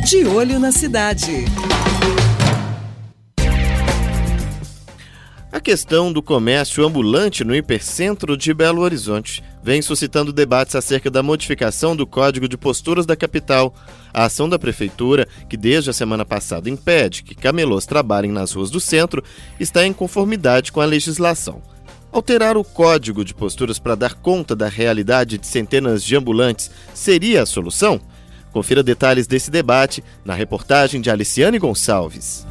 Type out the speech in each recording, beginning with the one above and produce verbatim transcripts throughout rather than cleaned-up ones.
De Olho na Cidade. A questão do comércio ambulante no hipercentro de Belo Horizonte vem suscitando debates acerca da modificação do Código de Posturas da capital. A ação da Prefeitura, que desde a semana passada impede que camelôs trabalhem nas ruas do centro, está em conformidade com a legislação. Alterar o Código de Posturas para dar conta da realidade de centenas de ambulantes seria a solução? Confira detalhes desse debate na reportagem de Aliciane Gonçalves.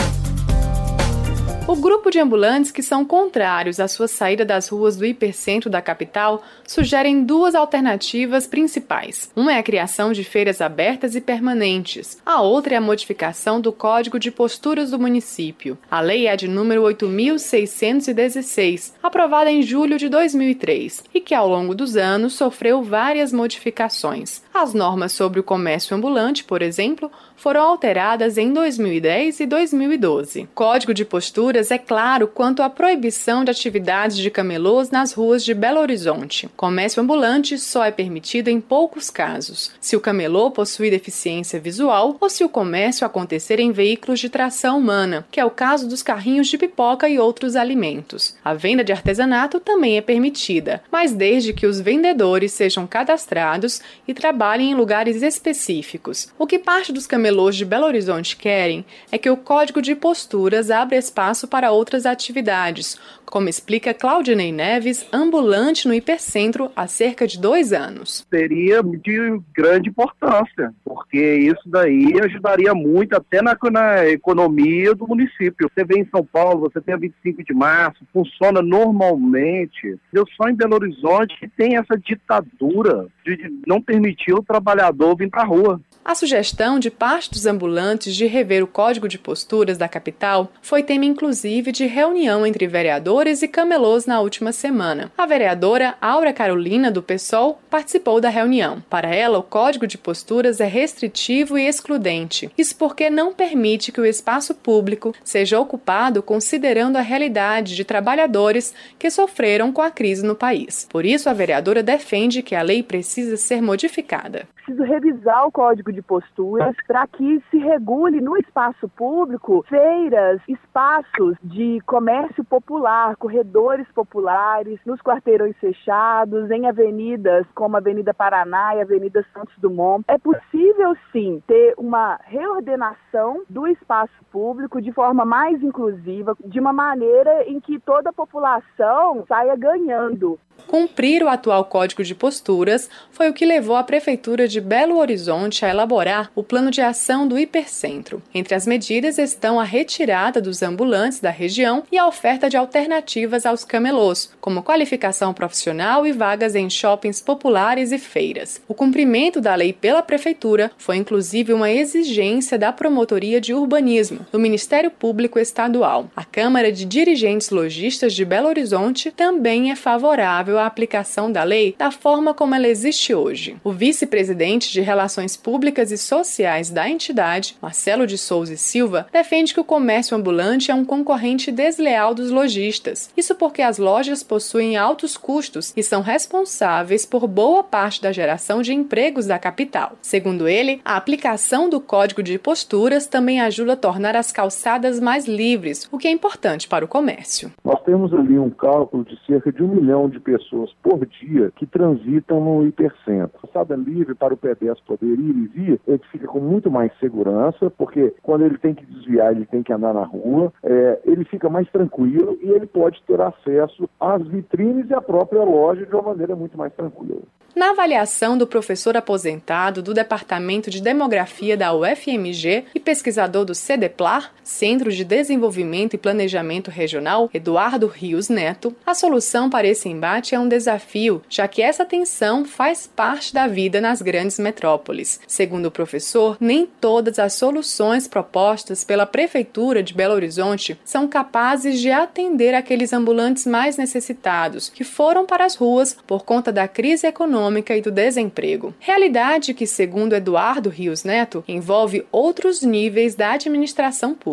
O grupo de ambulantes que são contrários à sua saída das ruas do hipercentro da capital sugerem duas alternativas principais. Uma é a criação de feiras abertas e permanentes. A outra é a modificação do Código de Posturas do município. A lei é a de número oito mil seiscentos e dezesseis, aprovada em julho de dois mil e três, e que ao longo dos anos sofreu várias modificações. As normas sobre o comércio ambulante, por exemplo, foram alteradas em dois mil e dez e dois mil e doze. Código de Posturas é claro quanto à proibição de atividades de camelôs nas ruas de Belo Horizonte. Comércio ambulante só é permitido em poucos casos, se o camelô possuir deficiência visual ou se o comércio acontecer em veículos de tração humana, que é o caso dos carrinhos de pipoca e outros alimentos. A venda de artesanato também é permitida, mas desde que os vendedores sejam cadastrados e trabalhem em lugares específicos. O que parte dos camelôs de Belo Horizonte querem é que o Código de Posturas abra espaço para outras atividades, como explica Claudinei Neves, ambulante no hipercentro há cerca de dois anos. Seria de grande importância, porque isso daí ajudaria muito até na, na economia do município. Você vê em São Paulo, você tem a vinte e cinco de março, funciona normalmente. Eu só em Belo Horizonte que tem essa ditadura de não permitir o trabalhador vir para a rua. A sugestão de parte dos ambulantes de rever o Código de Posturas da capital foi tema inclusive de reunião entre vereadores e camelôs na última semana. A vereadora Aura Carolina, do PSOL, participou da reunião. Para ela, o Código de Posturas é restritivo e excludente. Isso porque não permite que o espaço público seja ocupado considerando a realidade de trabalhadores que sofreram com a crise no país. Por isso, a vereadora defende que a lei precisa ser modificada. Preciso revisar o Código de Posturas para que se regule no espaço público feiras, espaços de comércio popular, corredores populares, nos quarteirões fechados, em avenidas como a Avenida Paraná e a Avenida Santos Dumont. É possível, sim, ter uma reordenação do espaço público de forma mais inclusiva, de uma maneira em que toda a população saia ganhando. Cumprir o atual Código de Posturas foi o que levou a Prefeitura de Belo Horizonte a elaborar o Plano de Ação do Hipercentro. Entre as medidas estão a retirada dos ambulantes da região e a oferta de alternativas aos camelôs, como qualificação profissional e vagas em shoppings populares e feiras. O cumprimento da lei pela Prefeitura foi inclusive uma exigência da Promotoria de Urbanismo, do Ministério Público Estadual. A Câmara de Dirigentes Lojistas de Belo Horizonte também é favorável à aplicação da lei da forma como ela existe hoje. O vice-presidente de Relações Públicas e Sociais da entidade, Marcelo de Souza e Silva, defende que o comércio ambulante é um concorrente desleal dos lojistas. Isso porque as lojas possuem altos custos e são responsáveis por boa parte da geração de empregos da capital. Segundo ele, a aplicação do Código de Posturas também ajuda a tornar as calçadas mais livres, o que é importante para o comércio. Nós temos ali um cálculo de cerca de um milhão de pessoas por dia que transitam no hipercentro. Calçada livre para o pedestre poder ir e vir, ele fica com muito mais segurança, porque quando ele tem que desviar, ele tem que andar na rua, é, ele fica mais tranquilo e ele pode ter acesso às vitrines e à própria loja de uma maneira muito mais tranquila. Na avaliação do professor aposentado do Departamento de Demografia da U F M G e pesquisador do CEDEPLAR, Centro de Desenvolvimento e Planejamento Regional, Eduardo Rios Neto, a solução para esse embate é um desafio, já que essa tensão faz parte da vida nas grandes metrópoles. Segundo o professor, nem todas as soluções propostas pela Prefeitura de Belo Horizonte são capazes de atender aqueles ambulantes mais necessitados, que foram para as ruas por conta da crise econômica e do desemprego. Realidade que, segundo Eduardo Rios Neto, envolve outros níveis da administração pública.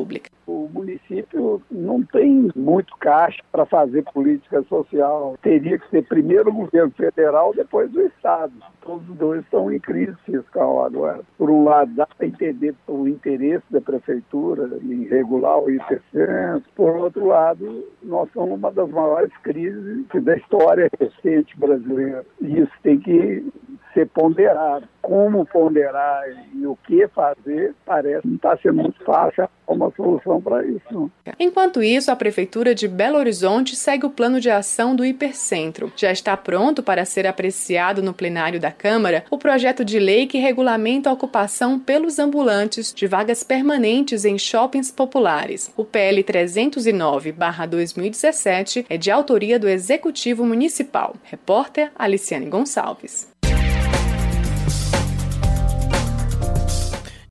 O município não tem muito caixa para fazer política social. Teria que ser primeiro o governo federal, depois o Estado. Todos os dois estão em crise fiscal agora. Por um lado, dá para entender o interesse da prefeitura em regular o I P C M. Por outro lado, nós somos uma das maiores crises da história recente brasileira. E isso tem que ser ponderado. Como ponderar e o que fazer, parece que não está sendo muito fácil uma solução para isso. Enquanto isso, a Prefeitura de Belo Horizonte segue o plano de ação do Hipercentro. Já está pronto para ser apreciado no plenário da Câmara o projeto de lei que regulamenta a ocupação pelos ambulantes de vagas permanentes em shoppings populares. O P L trezentos e nove barra dois mil e dezessete é de autoria do Executivo Municipal. Repórter Aliciane Gonçalves.